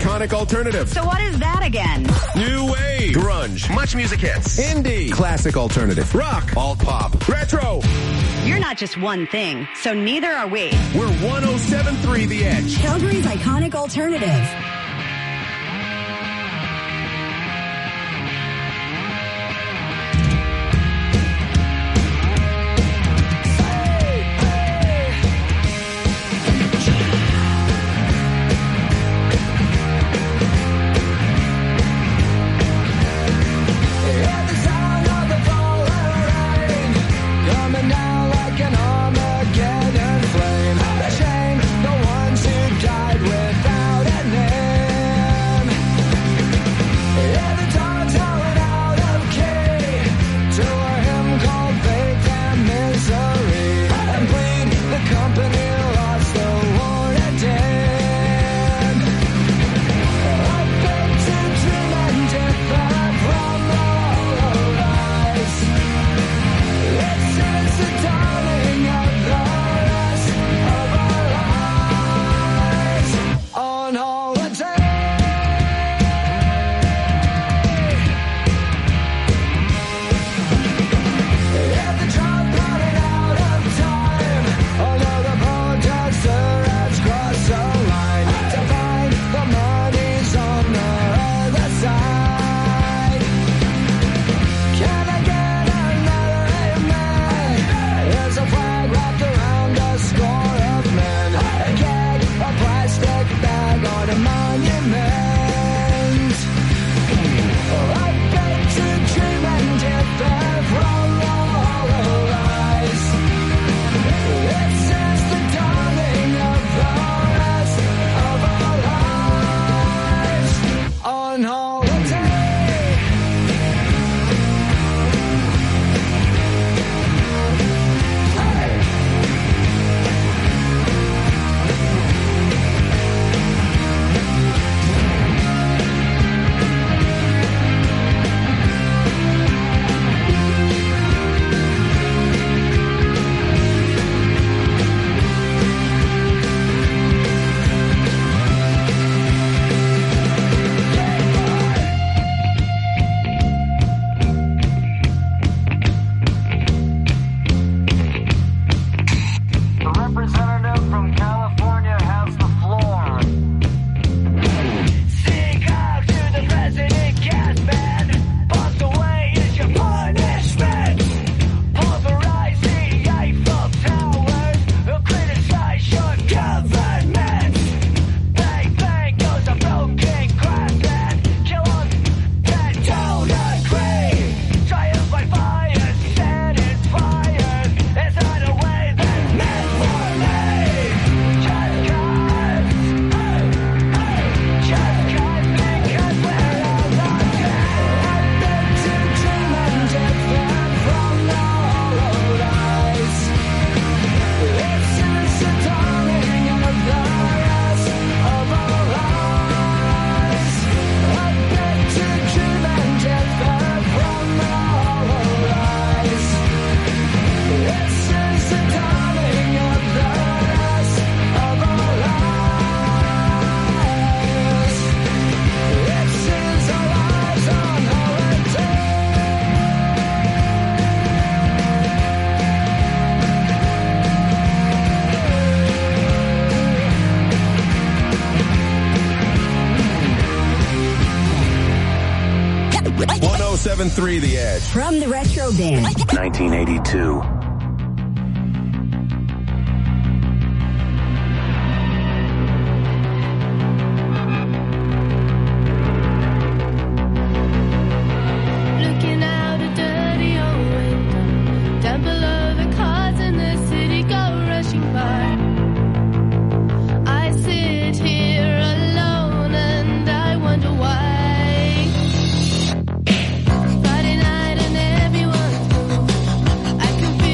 iconic alternative. So what is that again? New wave. Grunge. Much music hits. Indie. Classic alternative. Rock. Alt pop. Retro. You're not just one thing, so neither are we. We're 107.3 The Edge. Calgary's iconic alternative. The Edge. From the Retro Band. 1982. Friday night and everyone's cool. I can feel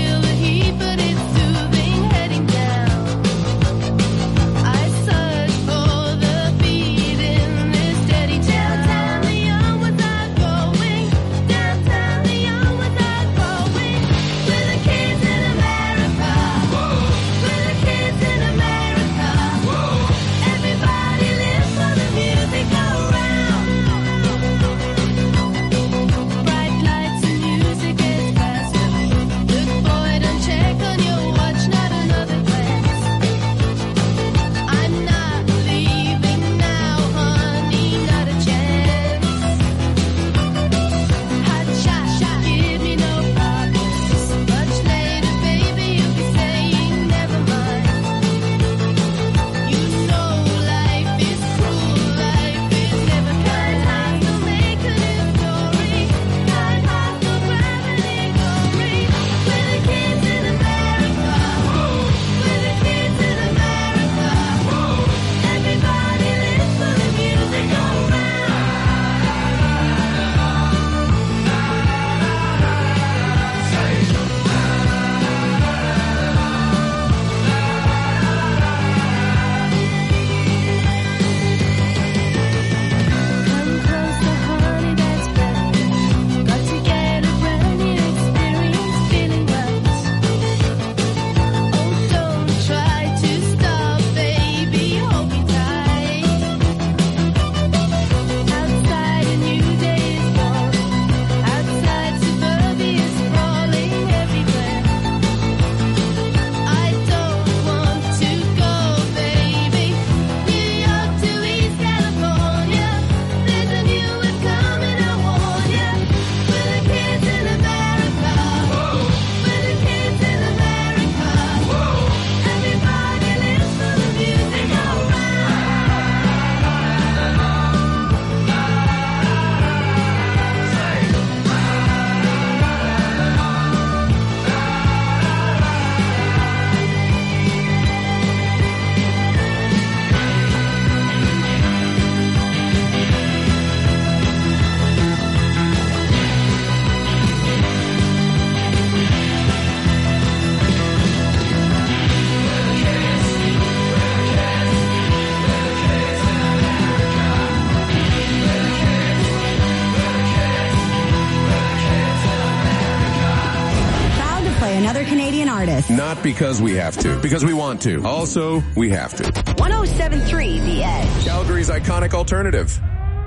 artists. Not because we have to, because we want to. Also, we have to. 107.3 The Edge. Calgary's iconic alternative.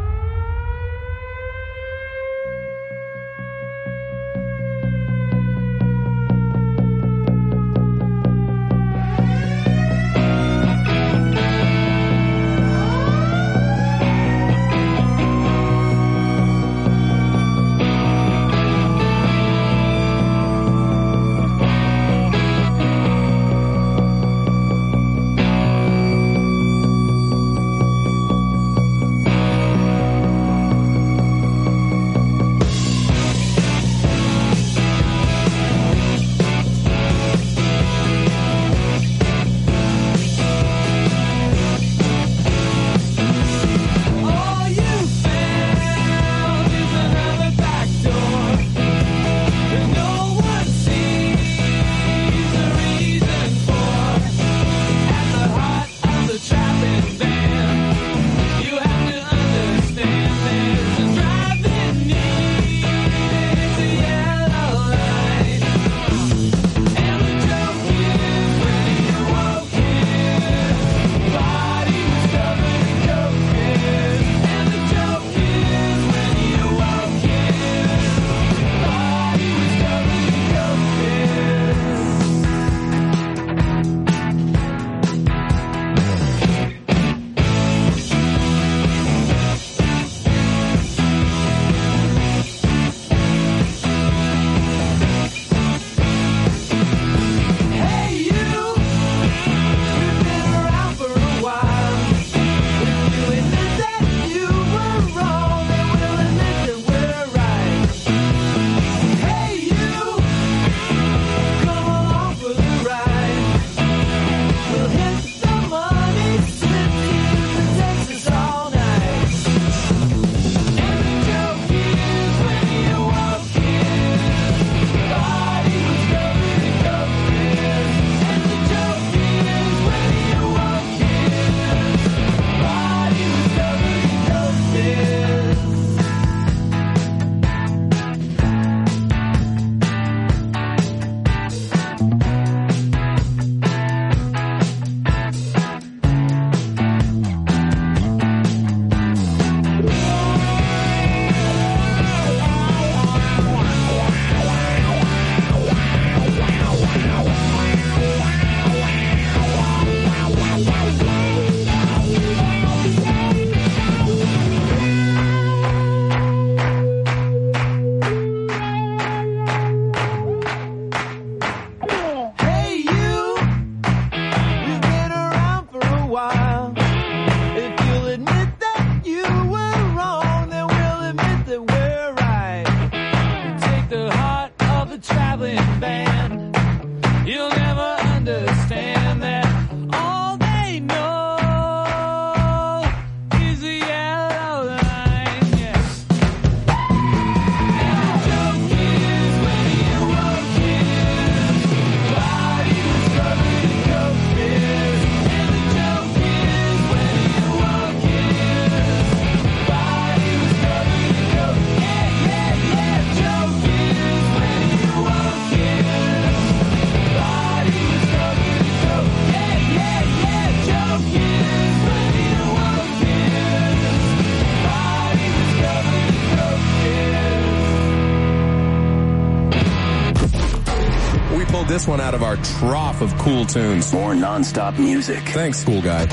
This one out of our trough of cool tunes. More non-stop music. Thanks, cool guy.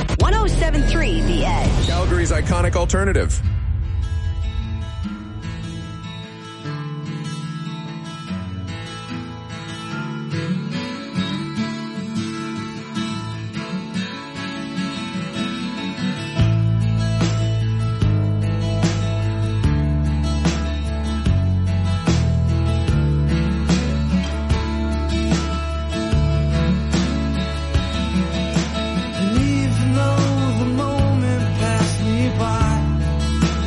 107.3 The Edge. Calgary's iconic alternative. Even though the moment passed me by,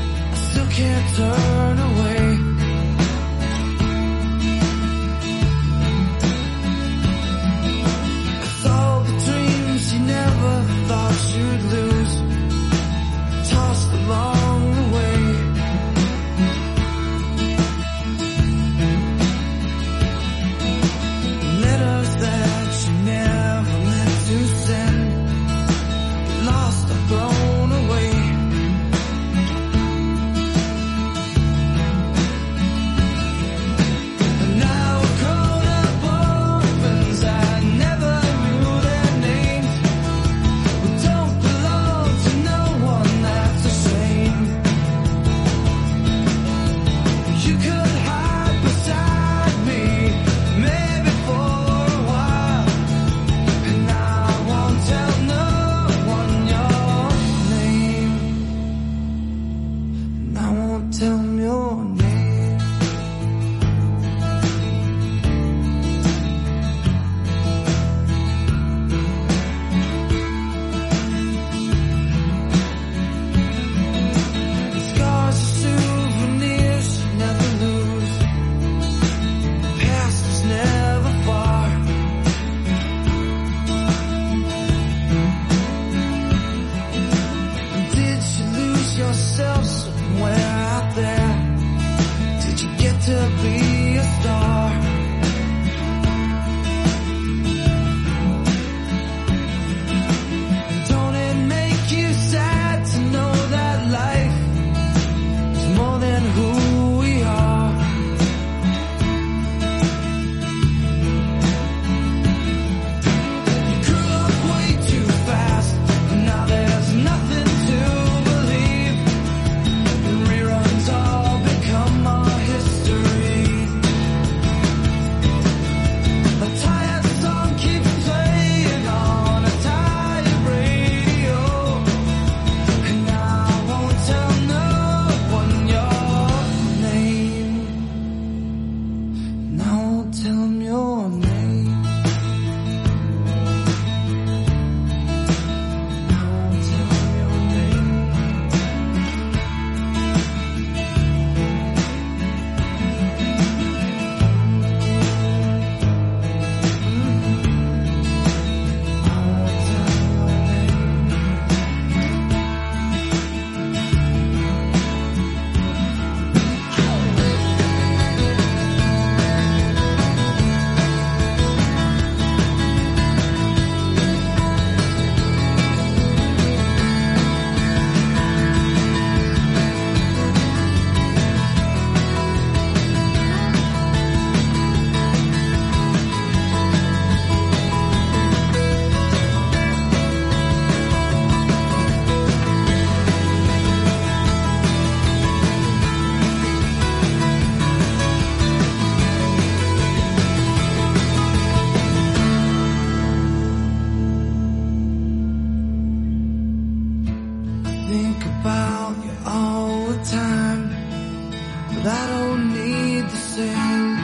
think about you all the time, but I don't need the same.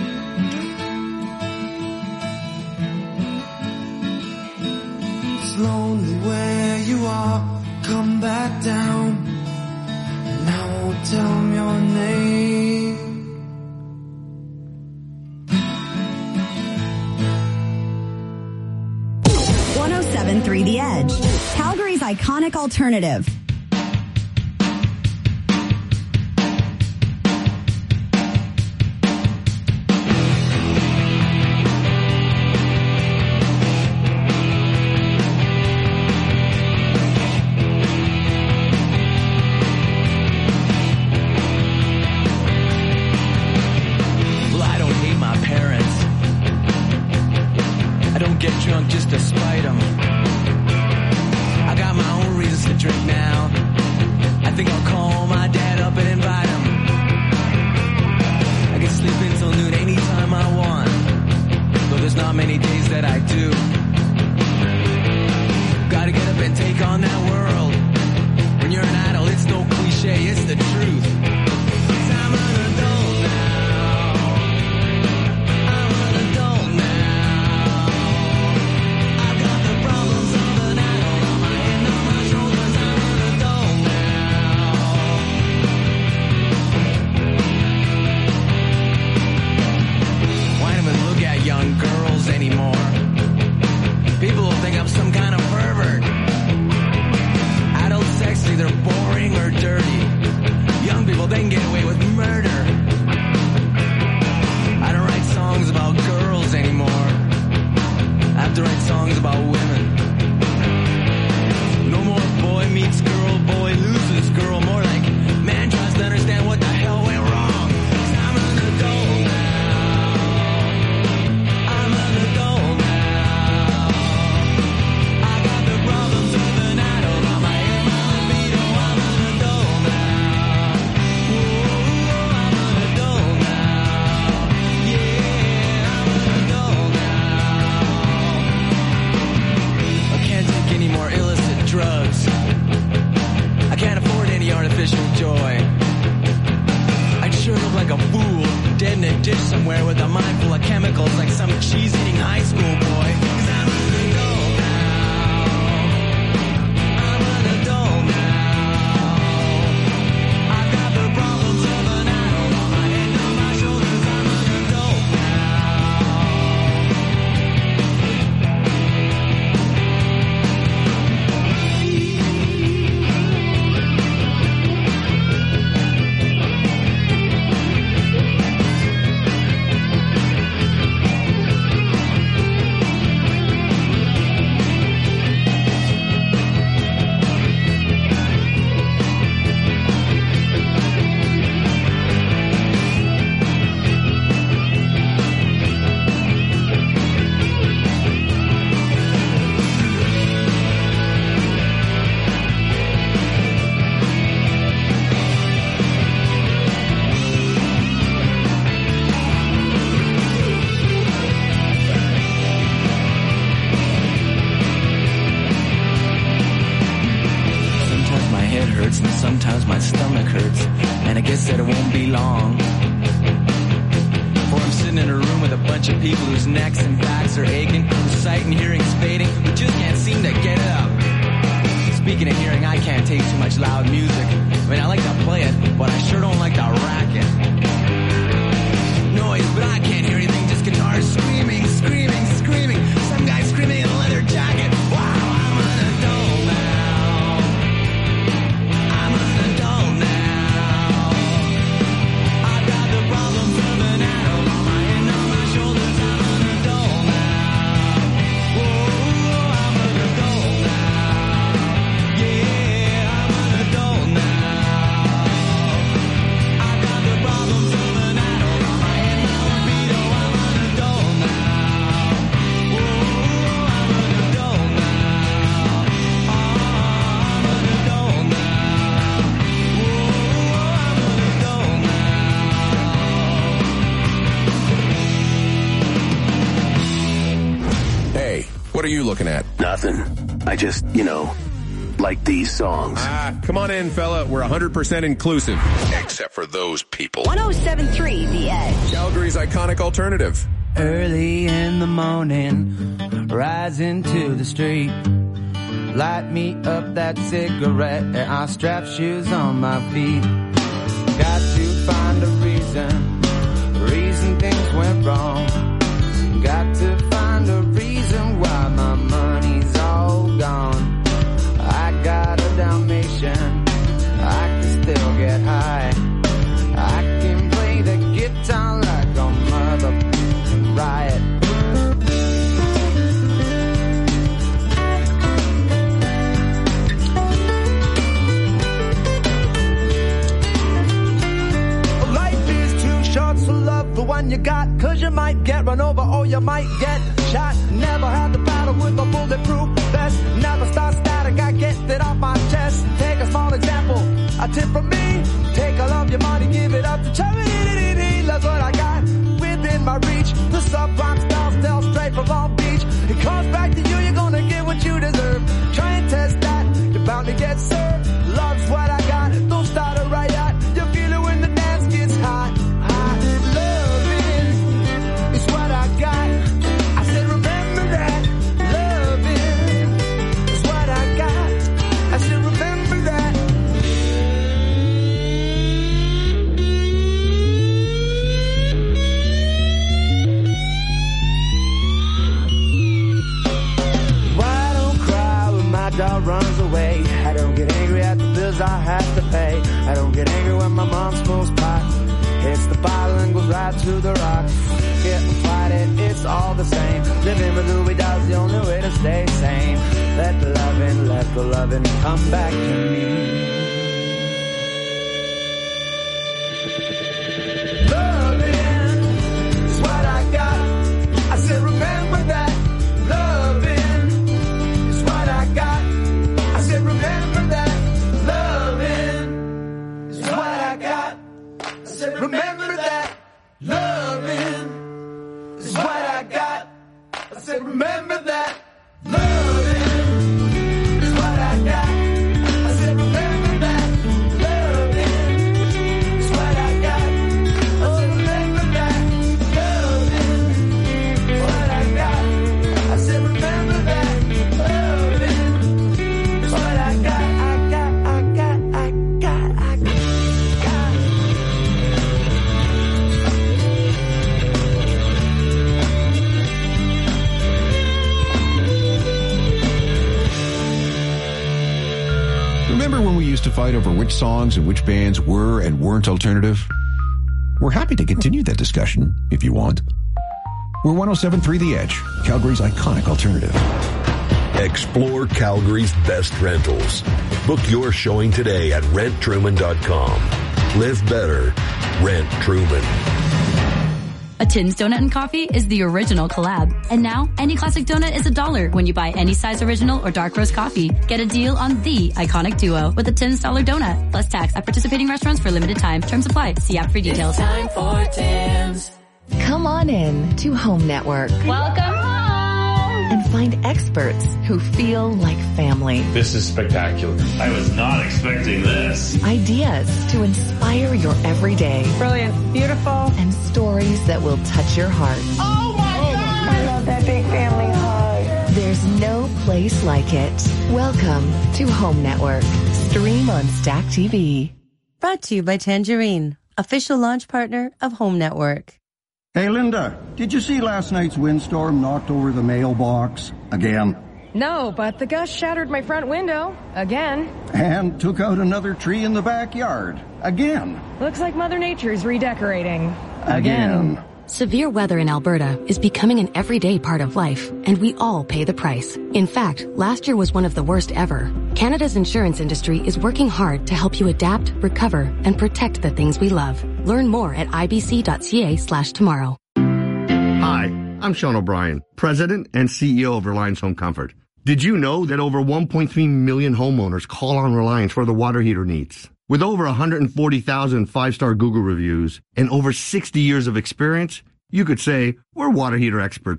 It's lonely where you are, come back down, and I won't tell them your name. .3 The Edge, Calgary's iconic alternative. Well, I don't hate my parents. I don't get drunk just to spite them. I got my own reasons to drink now. I think I'll call my dad up and invite him. I can sleep until noon anytime I want, though there's not many days that I do. Gotta get up and take on that world. When you're an adult, it's no cliche, it's the truth. 'Cause I'm an adult now. I'm an adult now. I've got the problems of an adult on my head, on my shoulders. I'm an adult now. Why don't even look at young girls anymore? People will think I'm some kind of pervert. Adult sex is either boring or dirty. Young people, they can get away with murder. I don't write songs about girls anymore. I have to write songs about women. No more boy meets girl, boy loses girl. More like man tries to understand what the hell went wrong. 'Cause I'm an adult now. I'm an adult now. I got the problems of an adult on my head, my libido. I'm an adult now. Whoa, I'm an adult now. Yeah, I'm an adult now. I can't take any more illicit drugs. I can't afford any artificial joy. I'd sure look like a fool, dead in a ditch somewhere with a mind full of chemicals like some cheese-eating high school boy. 'Cause I'm an adult now. I'm an adult now. I've got the problems of an adult on my head, on my shoulders. I'm an adult Sometimes my head hurts and sometimes my stomach hurts, and I guess that it won't be long before I'm sitting in a room with a bunch of people whose necks and backs are aching, whose sight and hearing's fading, who just can't seem to get it up. Speaking of hearing, I can't take too much loud music. I mean, I like to play it, but I sure don't like to rack it. Noise, but I can't hear anything, just guitars screaming, screaming, screaming. Some guy screaming in a leather jacket. Wow, I'm an adult now. I'm an adult now. I've got the problems of an adult on my head, on my shoulders. I'm an adult now. Whoa, I'm an adult now. Yeah, I'm an adult now. I've got the problems of an adult on my head, my libido. I'm an adult now. Whoa, I'm an adult now. I'm an adult now. Whoa, I'm an adult now. Hey, what are you looking at? Nothing. I just, like these songs. Come on in, fella. We're 100% inclusive. Except for those people. 107.3 The Edge. Calgary's iconic alternative. Early in the morning, rising to the street. Light me up that cigarette and I strap shoes on my feet. Got to find a reason things went wrong. Got to find a reason why my money's all gone. I got a Dalmatian, I can still get high. I can play the guitar like a motherfucking riot. Life is too short, so love the one you got, 'cause you might get run over or you might get shot. Never had to battle with a bulletproof vest. Never start static, I get it off my chest. Take a small example, a tip from me. Take all of your money, give it up to charity. Look what I got within my reach. The subprime style still straight from Long Beach. It comes back to you, you're gonna get what you deserve. Try and test that, you're bound to get served. Love's what I got, don't start a riot. You feel it when the dance gets hot. Loving is what I got. I said remember that. Loving is what I got. I said remember that. Why don't cry when my dog runs away? I don't get angry at the bills I have to pay. I don't get angry when my mom smokes pot. Hits the bottle and goes right to the rocks. Get fight it, it's all the same. Living with Louis Dog's the only way to stay sane. Let the loving come back to me. Loving is what I got. I said remember that. Loving is what I got. I said remember that. Loving is what I got. I said remember that. Loving is what I got. I said remember that. Loving is what I got. I said remember that. Loving is what I got. I said remember that. Loving is what I got. I said remember that. Loving is what I got. I got. Remember when we used to fight over which songs and which bands were and weren't alternative? We're happy to continue that discussion if you want. We're 107.3 The Edge, Calgary's iconic alternative. Explore Calgary's best rentals. Book your showing today at renttruman.com. Live better. Rent Truman. A Tim's Donut and Coffee is the original collab. And now, any classic donut is $1 when you buy any size original or dark roast coffee. Get a deal on the iconic duo with a Tim's $1 donut, plus tax at participating restaurants for a limited time. Terms apply. See app for details. It's time for Tim's. Come on in to Home Network. Welcome home! And find experts who feel like family. This is spectacular. I was not expecting this. Ideas to inspire your everyday. Brilliant. Beautiful. And stories that will touch your heart. Oh my God! I love that big family hug. There's no place like it. Welcome to Home Network. Stream on Stack TV. Brought to you by Tangerine, official launch partner of Home Network. Hey, Linda, did you see last night's windstorm knocked over the mailbox again? No, but the gust shattered my front window again. And took out another tree in the backyard again. Looks like Mother Nature's redecorating Again. Severe weather in Alberta is becoming an everyday part of life, and we all pay the price. In fact, last year was one of the worst ever. Canada's insurance industry is working hard to help you adapt, recover, and protect the things we love. Learn more at ibc.ca/tomorrow. Hi, I'm Sean O'Brien, President and CEO of Reliance Home Comfort. Did you know that over 1.3 million homeowners call on Reliance for their water heater needs? With over 140,000 five-star Google reviews and over 60 years of experience, you could say we're water heater experts.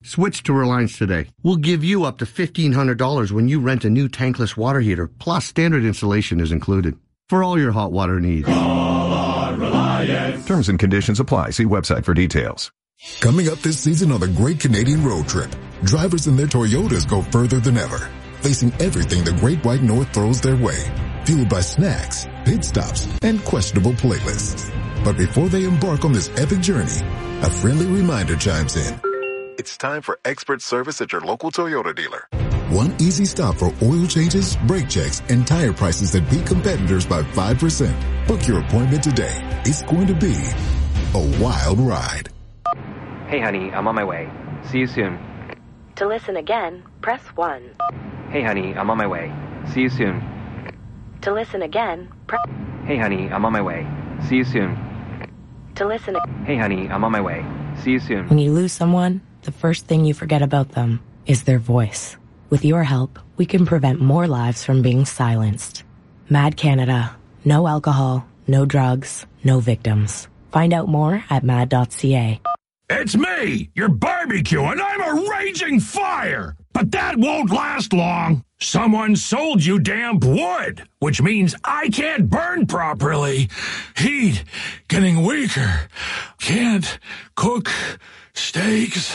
Switch to Reliance today. We'll give you up to $1,500 when you rent a new tankless water heater, plus standard installation is included. For all your hot water needs. Call on Reliance. Terms and conditions apply. See website for details. Coming up this season on the Great Canadian Road Trip, drivers in their Toyotas go further than ever, facing everything the Great White North throws their way, fueled by snacks, pit stops, and questionable playlists. But before they embark on this epic journey, a friendly reminder chimes in. It's time for expert service at your local Toyota dealer. One easy stop for oil changes, brake checks, and tire prices that beat competitors by 5%. Book your appointment today. It's going to be a wild ride. Hey honey, I'm on my way. See you soon. To listen again, press 1. Hey honey, I'm on my way. See you soon. To listen again, press... Hey honey, I'm on my way. See you soon. To listen... Hey honey, I'm on my way. See you soon. When you lose someone, the first thing you forget about them is their voice. With your help, we can prevent more lives from being silenced. Mad Canada. No alcohol, no drugs, no victims. Find out more at mad.ca. It's me, your barbecue, and I'm a raging fire. But that won't last long. Someone sold you damp wood, which means I can't burn properly. Heat getting weaker. Can't cook steaks.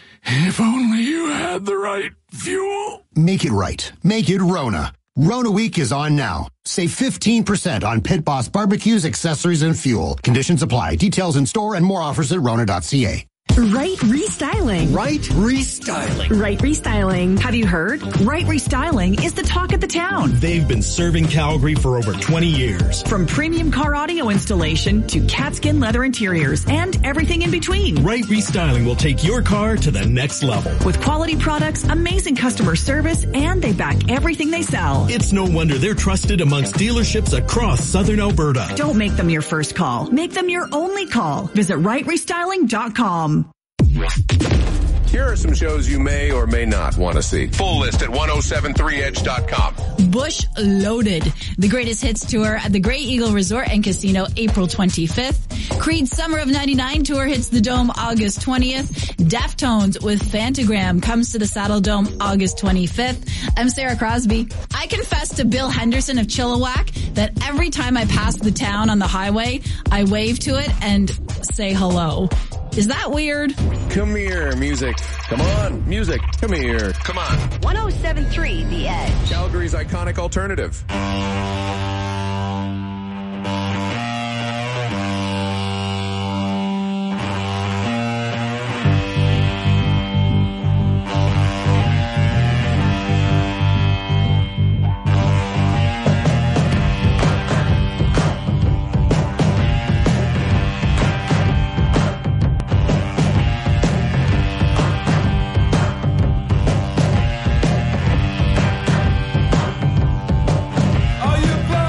If only you had the right fuel. Make it right. Make it Rona. Rona Week is on now. Save 15% on Pit Boss barbecues, accessories, and fuel. Conditions apply. Details in store and more offers at Rona.ca. Right Restyling. Right Restyling. Right Restyling. Have you heard? Right Restyling is the talk of the town. They've been serving Calgary for over 20 years. From premium car audio installation to CatSkin leather interiors and everything in between. Right Restyling will take your car to the next level. With quality products, amazing customer service, and they back everything they sell. It's no wonder they're trusted amongst dealerships across southern Alberta. Don't make them your first call. Make them your only call. Visit rightrestyling.com. Here are some shows you may or may not want to see. Full list at 1073edge.com. Bush Loaded, the greatest hits tour at the Grey Eagle Resort and Casino, April 25th. Creed Summer of 99 tour hits the Dome August 20th. Deftones with Fantagram comes to the Saddle Dome August 25th. I'm Sarah Crosby. I confess to Bill Henderson of Chilliwack that every time I pass the town on the highway, I wave to it and say hello. Is that weird? Come here, music. Come on, music. Come here. Come on. 107.3 The Edge. Calgary's iconic alternative. Are you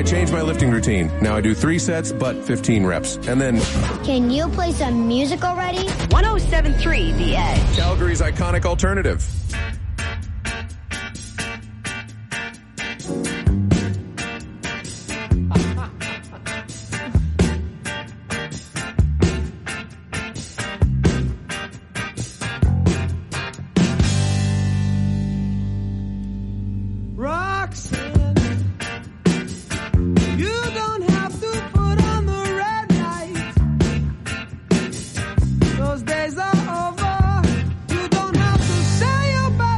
changed my lifting routine. Now I do 3 sets, but 15 reps. And then... Can you play some music already? 107.3 The Edge. Calgary's iconic alternative. Those days are over. You don't have to say your bye.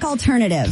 alternative.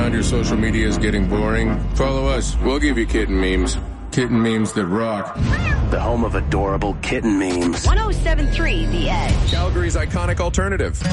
found your social media is getting boring? Follow us. We'll give you kitten memes. Kitten memes that rock. The home of adorable kitten memes. 107.3 The Edge. Calgary's iconic alternative.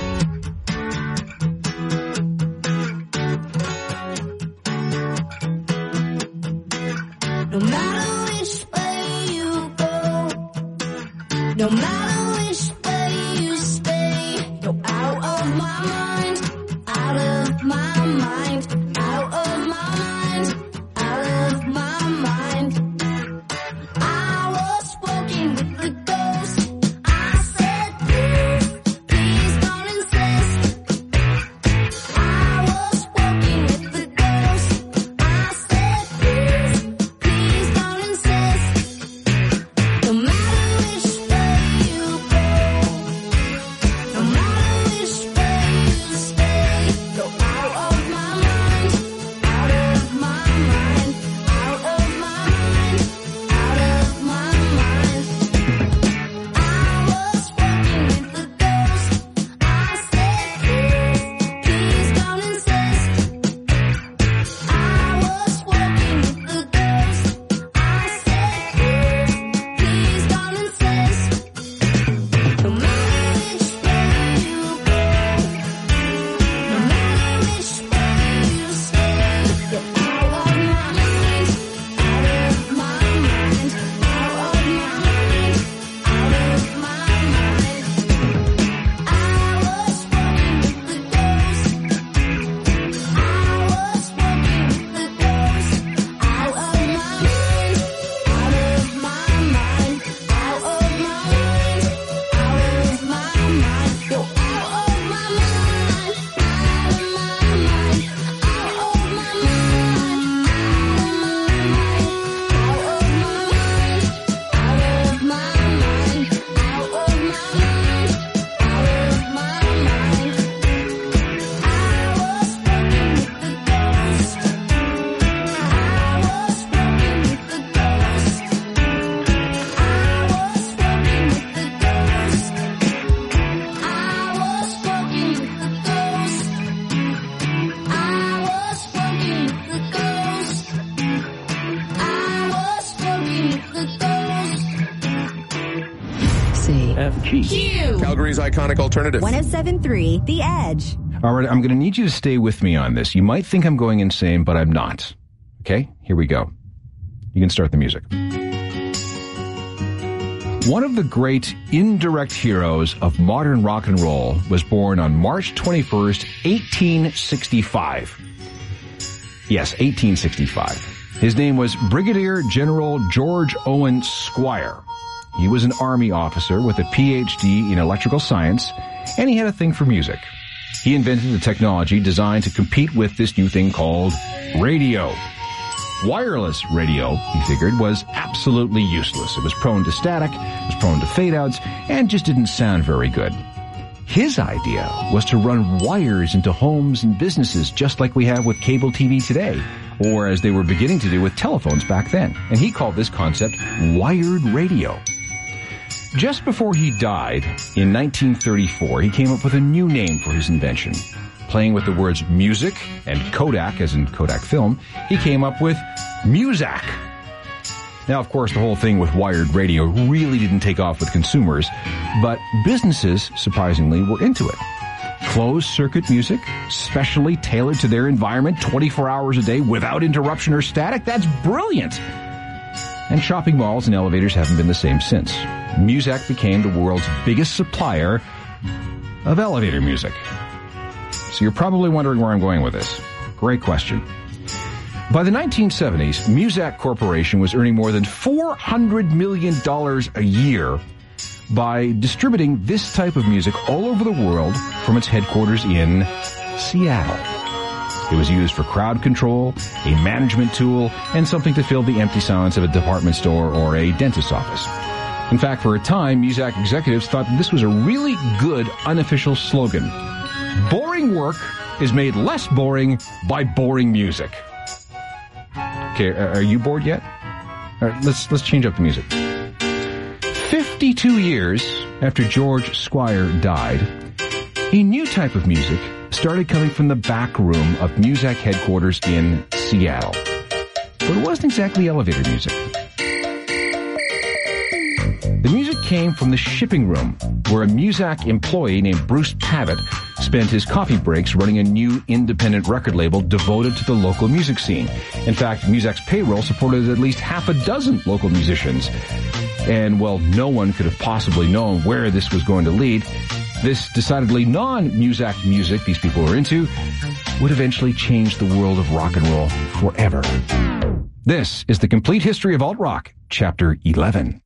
No matter which way you go, no matter which way you stay, you're out of my mind, out of my mind, out of my mind, out of my mind. I was walking with the ghost. I said, please, please don't insist. I was walking with the ghost. I said, please, please don't insist. No matter which way you go, no matter which way you stay, you're out of my mind, out of my mind, out of my mind, out of my mind. I was walking with the ghost. I said, please don't insist. I was walking with the ghost. I said, please don't insist. No matter which way you go, no matter which way you stay, you're out of my mind, out of my mind, out of my mind, out of my mind. I was walking with the ghost. I was walking with the ghost. Out of my mind, out of my mind, out of my mind, out of my mind. You're out of my mind, out of my mind, out of my mind, out of my mind, out of my mind, out of my mind, out of my mind, out of my mind. I was walking with the Q. Calgary's iconic alternative. 107.3 The Edge. All right, I'm going to need you to stay with me on this. You might think I'm going insane, but I'm not. Okay, here we go. You can start the music. One of the great indirect heroes of modern rock and roll was born on March 21st, 1865. Yes, 1865. His name was Brigadier General George Owen Squire. He was an army officer with a PhD in electrical science, and he had a thing for music. He invented a technology designed to compete with this new thing called radio. Wireless radio, he figured, was absolutely useless. It was prone to static, it was prone to fade-outs, and just didn't sound very good. His idea was to run wires into homes and businesses just like we have with cable TV today, or as they were beginning to do with telephones back then. And he called this concept wired radio. Just before he died, in 1934, he came up with a new name for his invention. Playing with the words music and Kodak, as in Kodak film, he came up with Muzak. Now, of course, the whole thing with wired radio really didn't take off with consumers, but businesses, surprisingly, were into it. Closed-circuit music, specially tailored to their environment 24 hours a day without interruption or static, that's brilliant! And shopping malls and elevators haven't been the same since. Muzak became the world's biggest supplier of elevator music. So you're probably wondering where I'm going with this. Great question. By the 1970s, Muzak Corporation was earning more than $400 million a year by distributing this type of music all over the world from its headquarters in Seattle. It was used for crowd control, a management tool, and something to fill the empty silence of a department store or a dentist's office. In fact, for a time, Muzak executives thought that this was a really good unofficial slogan. Boring work is made less boring by boring music. Okay, are you bored yet? All right, let's change up the music. 52 years after George Squire died, A new type of music started coming from the back room of Muzak headquarters in Seattle. But it wasn't exactly elevator music. The music came from the shipping room, where a Muzak employee named Bruce Pavitt spent his coffee breaks running a new independent record label devoted to the local music scene. In fact, Muzak's payroll supported at least half a dozen local musicians. And while no one could have possibly known where this was going to lead, this decidedly non-Muzak music these people were into would eventually change the world of rock and roll forever. This is the complete history of alt-rock, Chapter 11.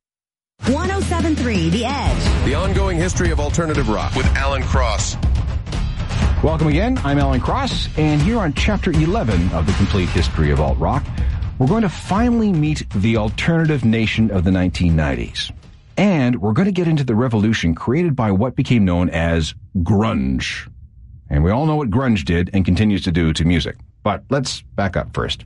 107.3 The Edge. The ongoing history of alternative rock with Alan Cross. Welcome again. I'm Alan Cross, and here on Chapter 11 of the complete history of alt-rock, we're going to finally meet the alternative nation of the 1990s. And we're going to get into the revolution created by what became known as grunge. And we all know what grunge did and continues to do to music. But let's back up first.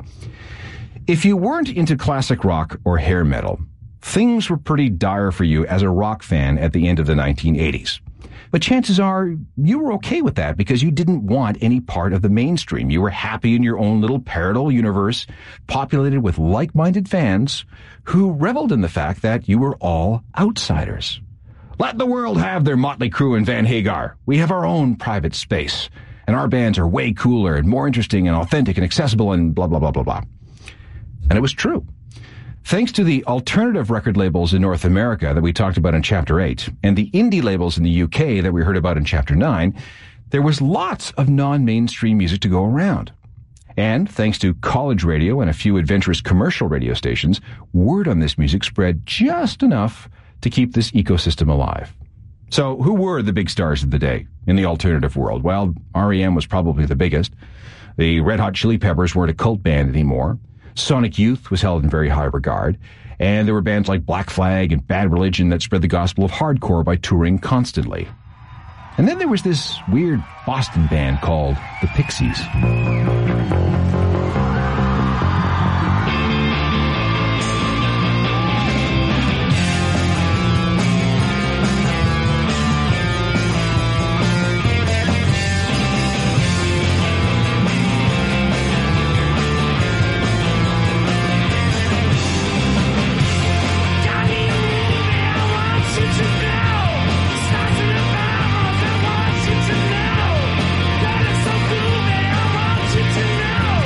If you weren't into classic rock or hair metal, things were pretty dire for you as a rock fan at the end of the 1980s. But chances are you were okay with that because you didn't want any part of the mainstream. You were happy in your own little parallel universe, populated with like-minded fans who reveled in the fact that you were all outsiders. Let the world have their Motley Crue and Van Hagar. We have our own private space, and our bands are way cooler and more interesting and authentic and accessible and blah, blah, blah, blah, blah. And it was true. Thanks to the alternative record labels in North America that we talked about in Chapter 8 and the indie labels in the UK that we heard about in Chapter 9, there was lots of non-mainstream music to go around. And thanks to college radio and a few adventurous commercial radio stations, word on this music spread just enough to keep this ecosystem alive. So who were the big stars of the day in the alternative world? Well, R.E.M. was probably the biggest. The Red Hot Chili Peppers weren't a cult band anymore. Sonic Youth was held in very high regard, and there were bands like Black Flag and Bad Religion that spread the gospel of hardcore by touring constantly. And then there was this weird Boston band called the Pixies. To know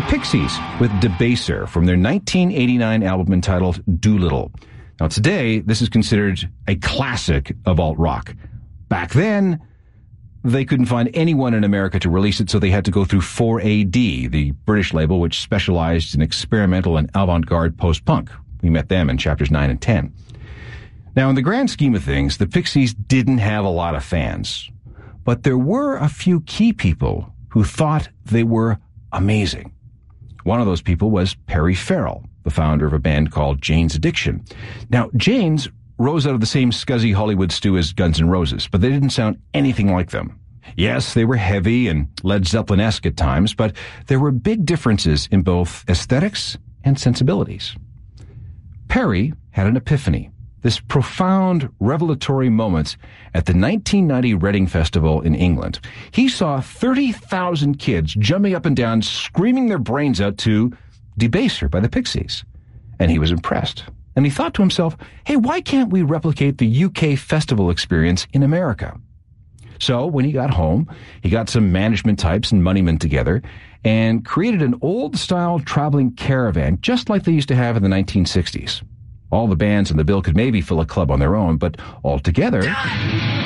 Pixies with Debaser from their 1989 album entitled Doolittle. Now, today, this is considered a classic of alt-rock. Back then, they couldn't find anyone in America to release it, so they had to go through 4AD, the British label which specialized in experimental and avant-garde post-punk. We met them in chapters 9 and 10. Now, in the grand scheme of things, the Pixies didn't have a lot of fans, but there were a few key people who thought they were amazing. One of those people was Perry Farrell, the founder of a band called Jane's Addiction. Now, Jane's rose out of the same scuzzy Hollywood stew as Guns N' Roses, but they didn't sound anything like them. Yes, they were heavy and Led Zeppelin-esque at times, but there were big differences in both aesthetics and sensibilities. Perry had an epiphany, this profound revelatory moment at the 1990 Reading Festival in England. He saw 30,000 kids jumping up and down, screaming their brains out to Debaser by the Pixies. And he was impressed. And he thought to himself, hey, why can't we replicate the UK festival experience in America? So when he got home, he got some management types and moneymen together and created an old-style traveling caravan, just like they used to have in the 1960s. All the bands in the bill could maybe fill a club on their own, but all together,